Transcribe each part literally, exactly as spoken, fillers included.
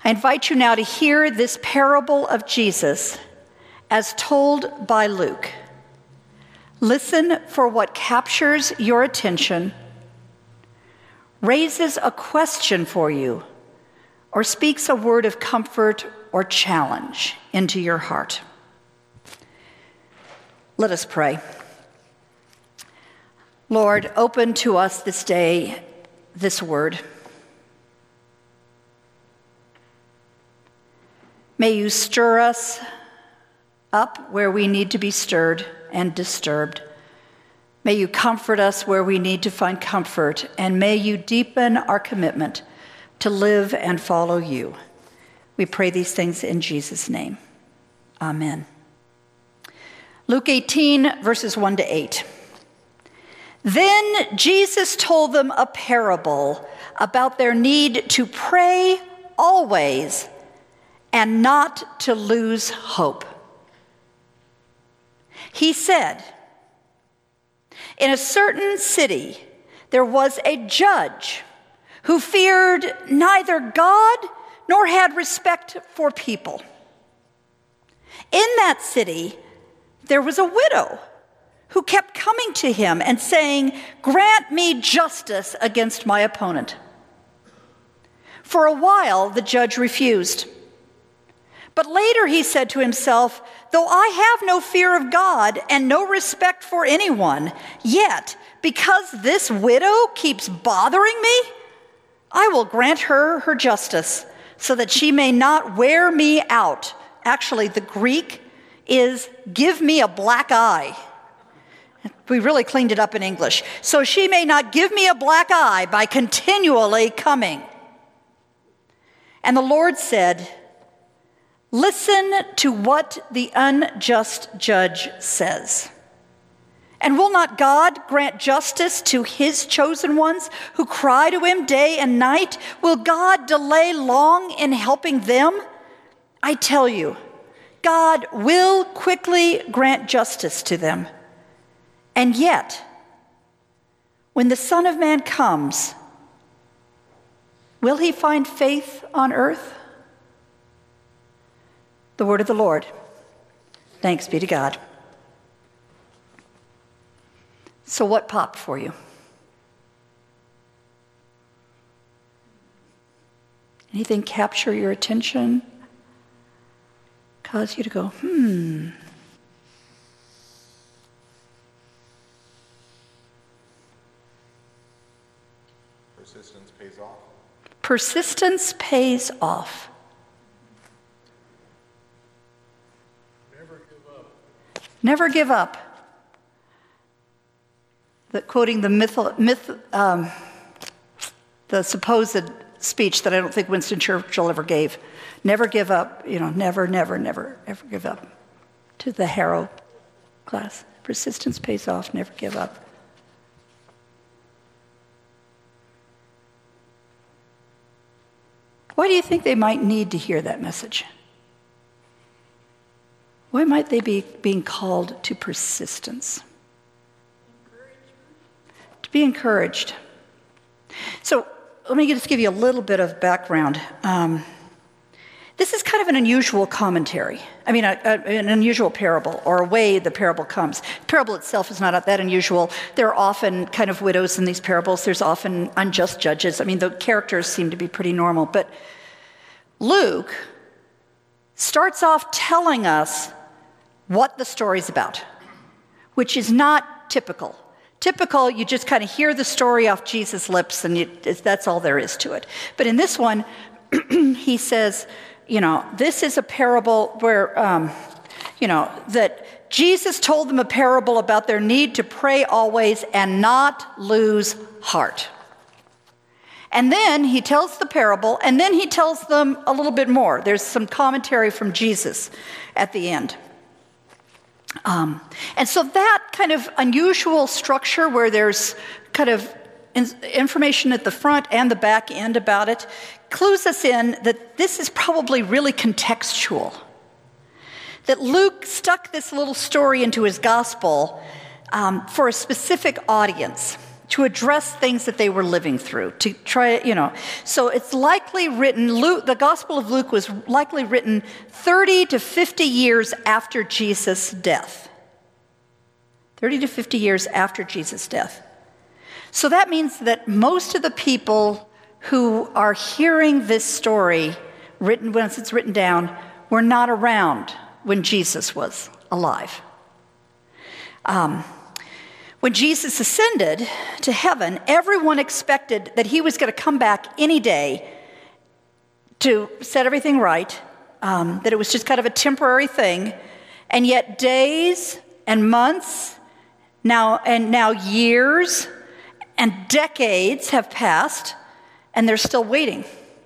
I invite you now to hear this parable of Jesus as told by Luke. Listen for what captures your attention, raises a question for you, or speaks a word of comfort or challenge into your heart. Let us pray. Lord, open to us this day this word. May you stir us up where we need to be stirred and disturbed. May you comfort us where we need to find comfort, and may you deepen our commitment to live and follow you. We pray these things in Jesus' name. Amen. Luke eighteen, verses one to eight. Then Jesus told them a parable about their need to pray always and not to lose hope. He said, in a certain city there was a judge who feared neither God nor had respect for people. In that city there was a widow who kept coming to him and saying, "Grant me justice against my opponent." For a while the judge refused. But later he said to himself, "Though I have no fear of God and no respect for anyone, yet because this widow keeps bothering me, I will grant her her justice so that she may not wear me out." Actually, the Greek is "give me a black eye." We really cleaned it up in English. "So she may not give me a black eye by continually coming." And the Lord said, "Listen to what the unjust judge says. And will not God grant justice to his chosen ones who cry to him day and night? Will God delay long in helping them? I tell you, God will quickly grant justice to them. And yet, when the Son of Man comes, will he find faith on earth?" The word of the Lord. Thanks be to God. So what popped for you? Anything capture your attention? Cause you to go, hmm. Persistence pays off. Persistence pays off. Never give up. The, quoting the myth, myth um, the supposed speech that I don't think Winston Churchill ever gave. Never give up, you know, never, never, never, ever give up. To the Harrow class. Persistence pays off, never give up. Why do you think they might need to hear that message? Why might they be being called to persistence? To be encouraged. So let me just give you a little bit of background. Um, this is kind of an unusual commentary. I mean, a, a, an unusual parable, or a way the parable comes. The parable itself is not that unusual. There are often kind of widows in these parables. There's often unjust judges. I mean, the characters seem to be pretty normal. But Luke starts off telling us what the story's about, which is not typical. Typical, you just kind of hear the story off Jesus' lips, and you, that's all there is to it. But in this one, he says, you know, this is a parable where, um, you know, that Jesus told them a parable about their need to pray always and not lose heart. And then he tells the parable, and then he tells them a little bit more. There's some commentary from Jesus at the end. Um, and so that kind of unusual structure where there's kind of in- information at the front and the back end about it clues us in that this is probably really contextual. That Luke stuck this little story into his gospel um, for a specific audience. to address things that they were living through, to try, you know. So it's likely written, Luke, the Gospel of Luke was likely written thirty to fifty years after Jesus' death. thirty to fifty years after Jesus' death. So that means that most of the people who are hearing this story, written once it's written down, were not around when Jesus was alive. Um, when Jesus ascended to heaven, everyone expected that he was going to come back any day to set everything right, um, that it was just kind of a temporary thing, and yet days and months, now and now years and decades have passed, and they're still waiting.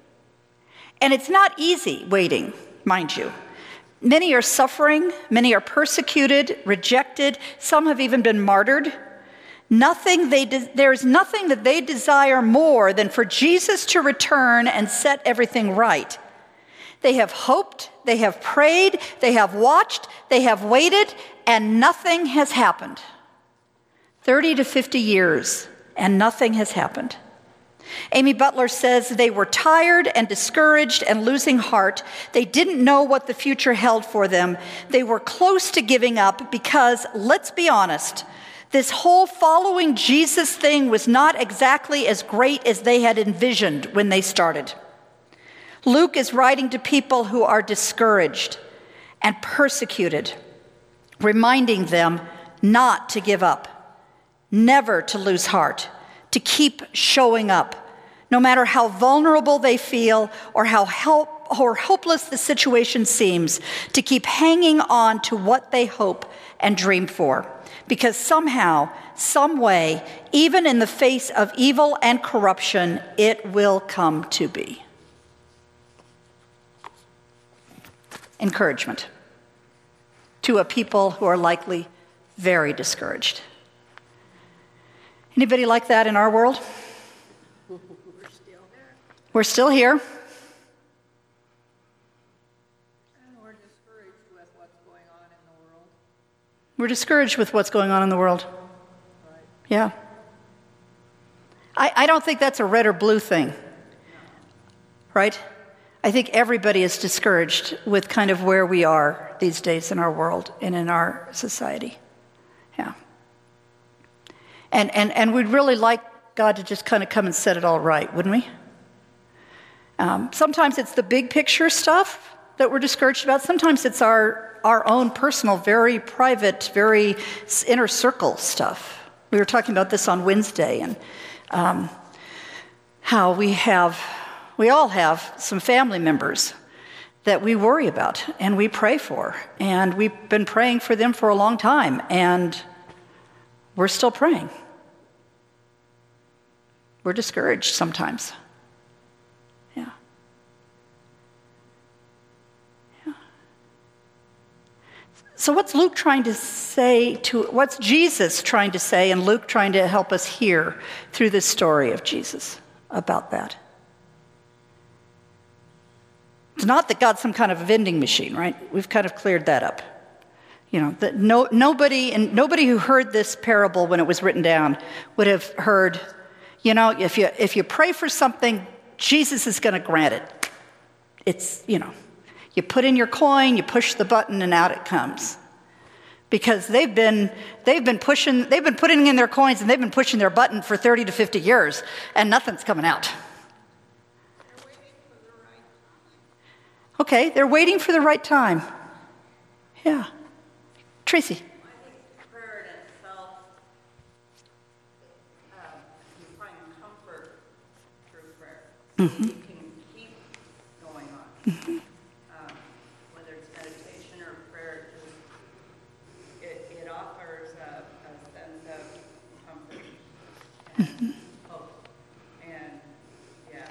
And it's not easy waiting, mind you. Many are suffering, many are persecuted, rejected, some have even been martyred. Nothing they de- there's nothing that they desire more than for Jesus to return and set everything right. They have hoped, they have prayed, they have watched, they have waited, and nothing has happened. thirty to fifty years, and nothing has happened. Amy Butler says they were tired and discouraged and losing heart. They didn't know what the future held for them. They were close to giving up because, let's be honest, this whole following Jesus thing was not exactly as great as they had envisioned when they started. Luke is writing to people who are discouraged and persecuted, reminding them not to give up, never to lose heart, to keep showing up, no matter how vulnerable they feel or how help or hopeless the situation seems, to keep hanging on to what they hope and dream for. Because somehow, some way, even in the face of evil and corruption, it will come to be. Encouragement to a people who are likely very discouraged. Anybody like that in our world? We're still there. We're still here. And we're discouraged with what's going on in the world. We're discouraged with what's going on in the world. Right. Yeah. I, I don't think that's a red or blue thing. No. Right? I think everybody is discouraged with kind of where we are these days in our world and in our society. Yeah. And, and, and we'd really like God to just kind of come and set it all right, wouldn't we? Um, sometimes it's the big picture stuff that we're discouraged about. Sometimes it's our, our own personal, very private, very inner circle stuff. We were talking about this on Wednesday, and um, how we have, we all have some family members that we worry about and we pray for. And we've been praying for them for a long time, and we're still praying. We're discouraged sometimes. Yeah. Yeah. So what's Luke trying to say to, what's Jesus trying to say and Luke trying to help us hear through this story of Jesus about that? It's not that God's some kind of vending machine, right? We've kind of cleared that up. You know, that no, nobody and nobody who heard this parable when it was written down would have heard, you know, if you if you pray for something, Jesus is going to grant it. It's, you know, you put in your coin, you push the button, and out it comes. Because they've been they've been pushing, they've been putting in their coins and they've been pushing their button for thirty to fifty years, and nothing's coming out. They're waiting for the right time. Okay, they're waiting for the right time. Yeah. Tracy. I think prayer in itself, um, you find comfort through prayer. Mm-hmm. You can keep going on. Mm-hmm. Um, whether it's meditation or prayer, it, it offers a, a sense of comfort and mm-hmm. hope. And, yeah.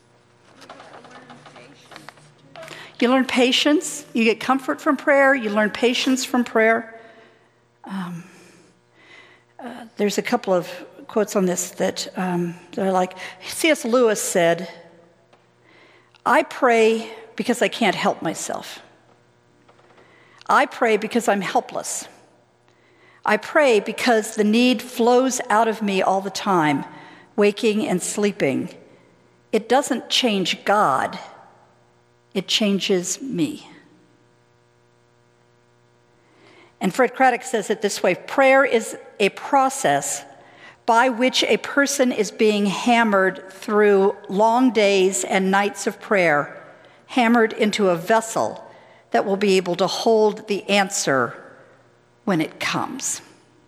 You learn patience. You get comfort from prayer. You learn patience from prayer. Um, uh, there's a couple of quotes on this that, um, that are like, C S Lewis said, I pray because I can't help myself. I pray because I'm helpless. I pray because the need flows out of me all the time, waking and sleeping. It doesn't change God, it changes me. And Fred Craddock says it this way: prayer is a process by which a person is being hammered through long days and nights of prayer, hammered into a vessel that will be able to hold the answer when it comes.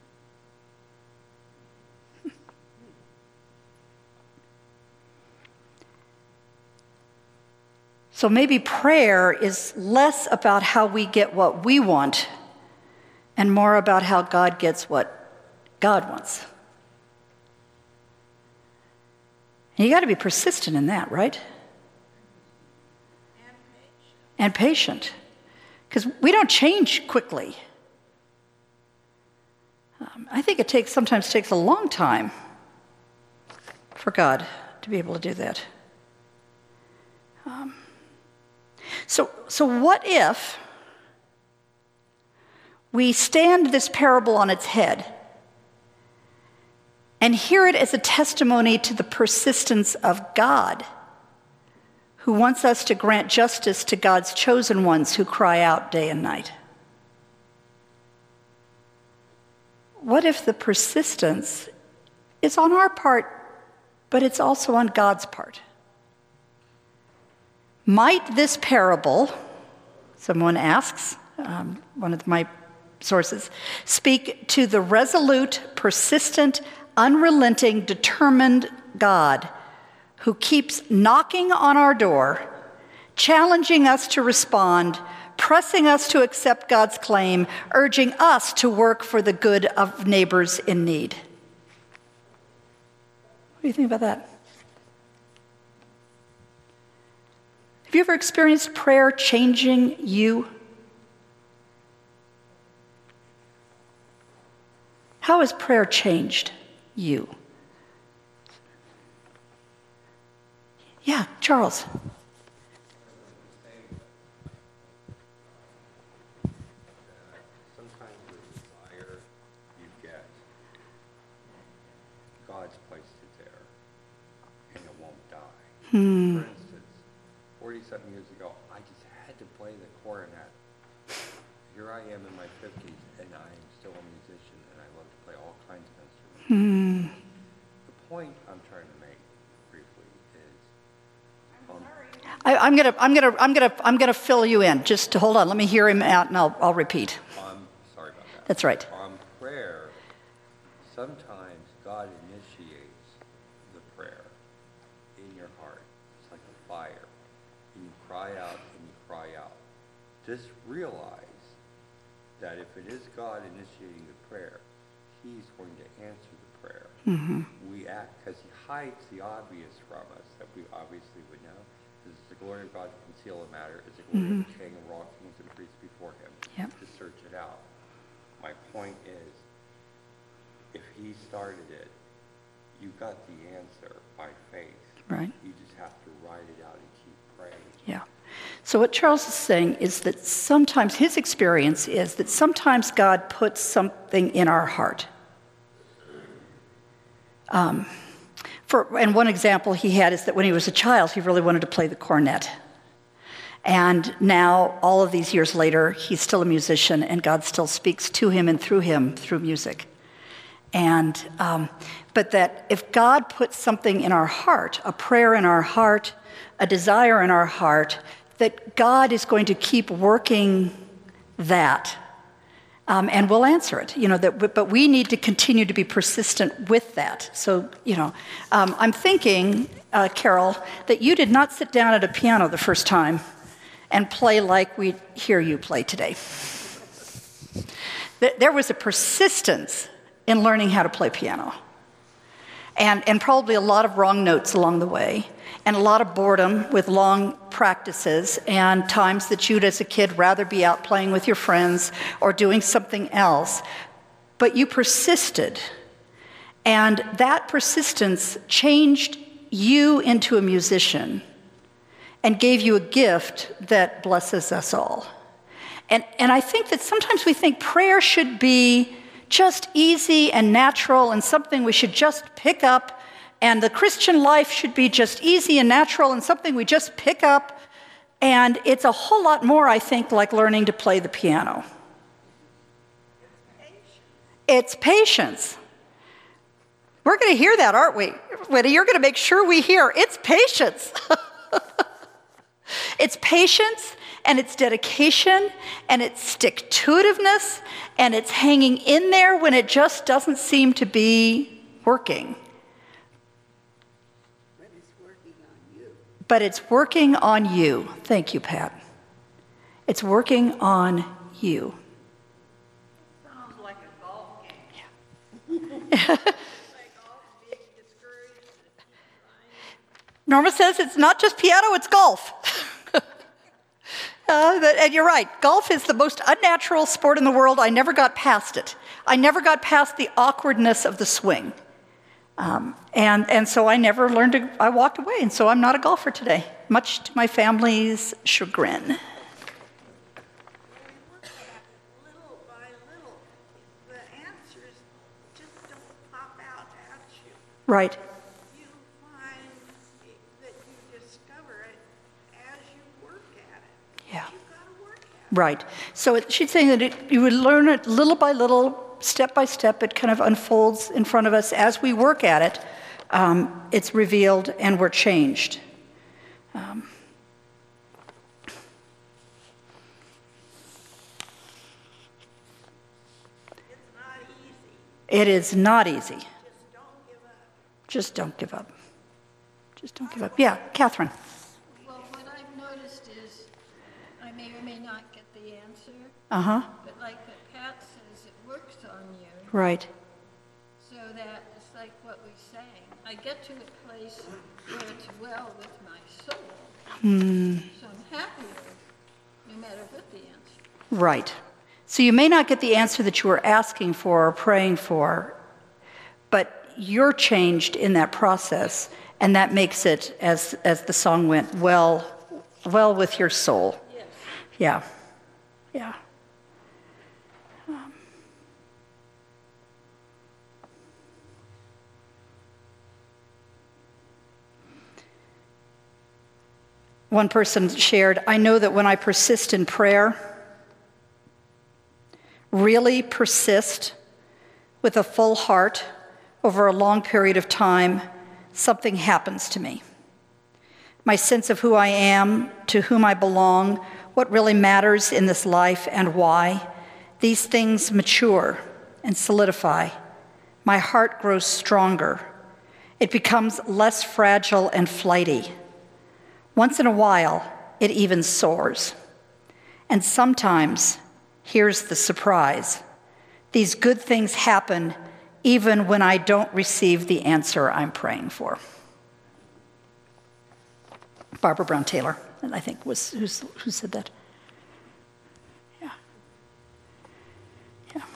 So maybe prayer is less about how we get what we want and more about how God gets what God wants. And you got to be persistent in that, right? And patient. Because we don't change quickly. Um, I think it takes sometimes takes a long time for God to be able to do that. Um, so, so what if we stand this parable on its head and hear it as a testimony to the persistence of God, who wants us to grant justice to God's chosen ones who cry out day and night? What if the persistence is on our part, but it's also on God's part? Might this parable, someone asks, um, one of my sources, speak to the resolute, persistent, unrelenting, determined God who keeps knocking on our door, challenging us to respond, pressing us to accept God's claim, urging us to work for the good of neighbors in need? What do you think about that? Have you ever experienced prayer changing you? How has prayer changed you? Yeah, Charles. Sometimes the desire you get, God's placed it there, and it won't die. Hmm. For instance, forty-seven years ago, I just had to play the cornet. Here I am in my fifties, and I am still a musician, and I love to play all kinds of instruments. Hmm. The point I'm trying to make briefly is, um, I, I'm gonna, I'm gonna, I'm gonna, I'm gonna fill you in. Just to hold on. Let me hear him out, and I'll, I'll repeat. I'm sorry about that. That's right. On prayer, sometimes God initiates the prayer in your heart. It's like a fire. And you cry out and you cry out. Just realize that if it is God initiating the prayer, he's going to answer the prayer. Mm-hmm. We act, because he hides the obvious from us that we obviously would know. This is the glory of God to conceal a matter. Is the glory of the king, and we're all kings and priests before him Yep. to search it out. My point is, if he started it, you got the answer by faith. Right. You just have to write it out and keep praying. Yeah. So what Charles is saying is that sometimes his experience is that sometimes God puts something in our heart. Um, for, and one example he had is that when he was a child, he really wanted to play the cornet. And now, all of these years later, he's still a musician, and God still speaks to him and through him through music. And um, but that if God puts something in our heart, a prayer in our heart, a desire in our heart, that God is going to keep working that, um, and we'll answer it. You know, that, but we need to continue to be persistent with that. So, you know, um, I'm thinking, uh, Carol, that you did not sit down at a piano the first time and play like we hear you play today. There was a persistence in learning how to play piano. And, and probably a lot of wrong notes along the way, and a lot of boredom with long practices, and times that you'd, as a kid, rather be out playing with your friends or doing something else. But you persisted, and that persistence changed you into a musician and gave you a gift that blesses us all. And, and I think that sometimes we think prayer should be just easy and natural and something we should just pick up, and the Christian life should be just easy and natural and something we just pick up. And it's a whole lot more, I think, like learning to play the piano. It's patience. We're going to hear that, aren't we? Whitty, you're going to make sure we hear. It's patience. It's patience, and it's dedication, and it's stick-to-itiveness, and it's hanging in there when it just doesn't seem to be working. But it's working on you. But it's working on you. Thank you, Pat. It's working on you. Sounds like a golf game. Like all being discouraged. Norma says it's not just piano, it's golf. uh, that, and you're right. Golf is the most unnatural sport in the world. I never got past it. I never got past the awkwardness of the swing. Um, and, and so I never learned to, I walked away, and so I'm not a golfer today, much to my family's chagrin. We work at it little by little. The answers just don't pop out at you. Right. You find that you discover it as you work at it. Yeah. You've got to work at it. Right. So it, she's saying that it, you would learn it little by little, step by step. It kind of unfolds in front of us as we work at it. Um, it's revealed and we're changed. Um, It's not easy. it is not easy. Just don't give up. Just don't give up. Just don't give up. Yeah, Catherine. Well, what I've noticed is I may or may not get the answer, Uh-huh. but like what Pat says, it works on you Right. so that it's like what we sang. I get to a place where it's well with my soul. So I'm happier no matter what the answer. Right. So you may not get the answer that you were asking for or praying for, but you're changed in that process, and that makes it, as as the song went, well, well with your soul. Yes. Yeah. Yeah. Um, One person shared, I know that when I persist in prayer, really persist with a full heart over a long period of time, something happens to me. My sense of who I am, to whom I belong, what really matters in this life and why, these things mature and solidify. My heart grows stronger. It becomes less fragile and flighty. Once in a while, it even soars. And sometimes, here's the surprise, these good things happen even when I don't receive the answer I'm praying for. Barbara Brown Taylor, I think, was who's, who said that. Yeah. Yeah.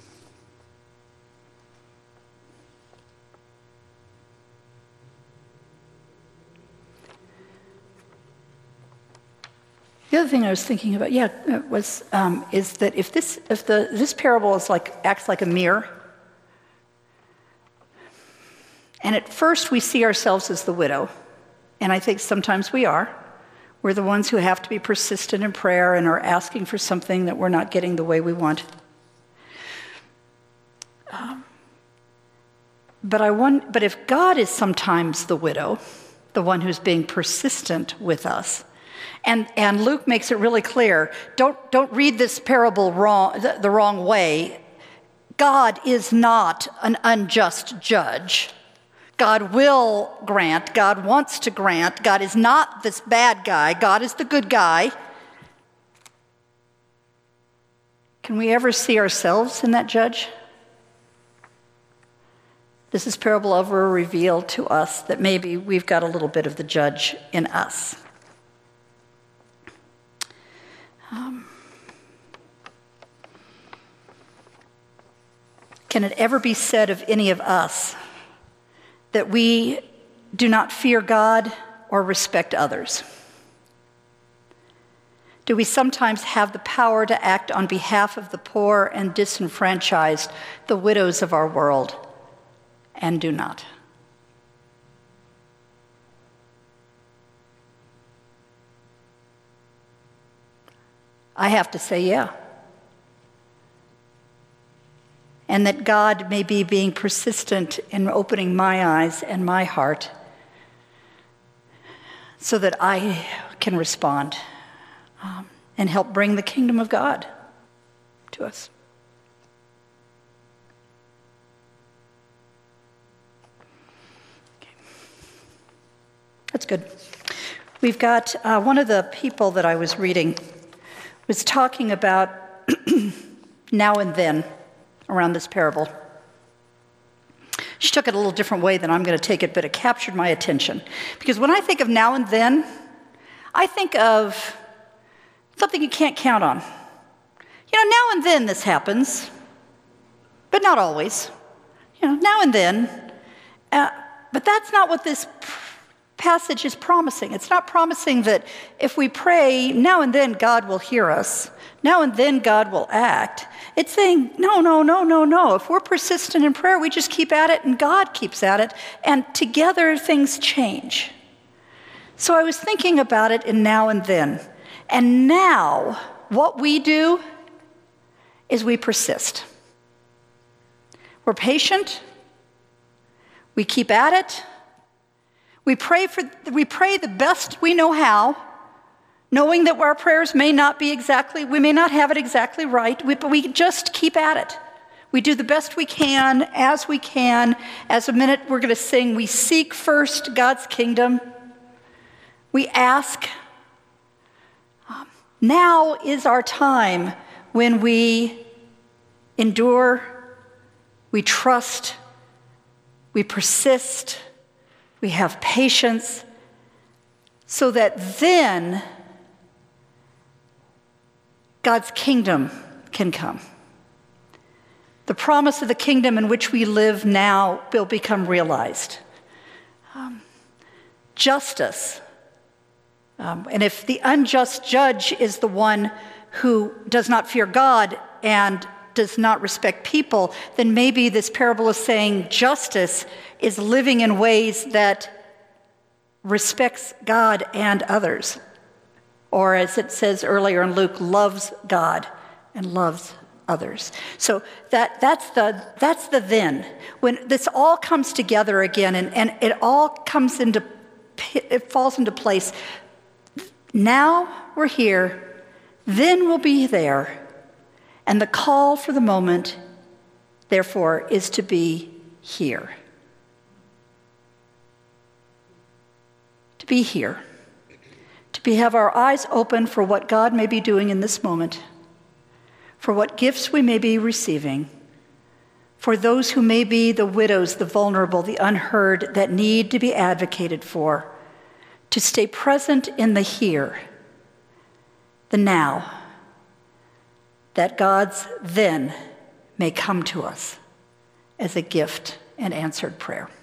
The other thing I was thinking about, yeah, was um, is that if this if the this parable is like acts like a mirror, and at first we see ourselves as the widow, and I think sometimes we are. We're the ones who have to be persistent in prayer and are asking for something that we're not getting the way we want. Um, but I want, but if God is sometimes the widow, the one who's being persistent with us. And, and Luke makes it really clear, don't, don't read this parable wrong, the, the wrong way. God is not an unjust judge. God will grant, God wants to grant, God is not this bad guy, God is the good guy. Can we ever see ourselves in that judge? Does this parable ever reveal to us that maybe we've got a little bit of the judge in us? Um, can it ever be said of any of us that we do not fear God or respect others? Do we sometimes have the power to act on behalf of the poor and disenfranchised, the widows of our world, and do not? I have to say, yeah. And that God may be being persistent in opening my eyes and my heart so that I can respond um, and help bring the kingdom of God to us. Okay. That's good. We've got uh, one of the people that I was reading was talking about now and then around this parable. She took it a little different way than I'm going to take it, but it captured my attention. Because when I think of now and then, I think of something you can't count on. You know, now and then this happens, but not always. You know, now and then. Uh, but that's not what this passage is promising. It's not promising that if we pray, now and then God will hear us. Now and then God will act. It's saying, no, no, no, no, no. If we're persistent in prayer, we just keep at it and God keeps at it. And together things change. So I was thinking about it in now and then. And now, what we do is we persist. We're patient. We keep at it. We pray for we pray the best we know how, knowing that our prayers may not be exactly, we may not have it exactly right, we, but we just keep at it. We do the best we can, as we can. As a minute we're going to sing, we seek first God's kingdom. We ask. Um, now is our time when we endure, we trust, we persist, we have patience, so that then God's kingdom can come. The promise of the kingdom in which we live now will become realized. Um, justice. Um, and if the unjust judge is the one who does not fear God and does not respect people, then maybe this parable is saying justice is living in ways that respects God and others. Or as it says earlier in Luke, loves God and loves others. So that, that's the that's the then. When this all comes together again and, and it all comes into, it falls into place. Now we're here, then we'll be there. And the call for the moment, therefore, is to be here. To be here. To be have our eyes open for what God may be doing in this moment, for what gifts we may be receiving, for those who may be the widows, the vulnerable, the unheard that need to be advocated for, to stay present in the here, the now, that God's then may come to us as a gift and answered prayer.